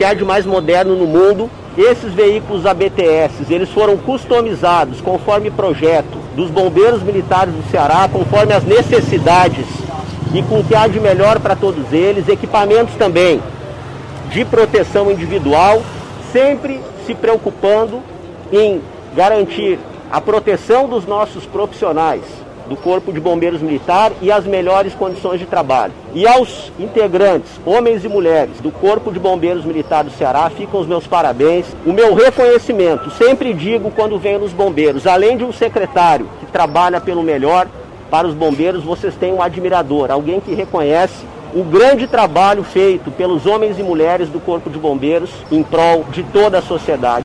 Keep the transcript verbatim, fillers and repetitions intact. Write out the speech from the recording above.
que há de mais moderno no mundo. Esses veículos A B T S, eles foram customizados conforme projeto dos bombeiros militares do Ceará, conforme as necessidades e com o que há de melhor para todos eles, equipamentos também de proteção individual, sempre se preocupando em garantir a proteção dos nossos profissionais do Corpo de Bombeiros Militar e as melhores condições de trabalho. E aos integrantes, homens e mulheres, do Corpo de Bombeiros Militar do Ceará, ficam os meus parabéns, o meu reconhecimento. Sempre digo quando venho nos bombeiros, além de um secretário que trabalha pelo melhor para os bombeiros, vocês têm um admirador, alguém que reconhece o grande trabalho feito pelos homens e mulheres do Corpo de Bombeiros em prol de toda a sociedade.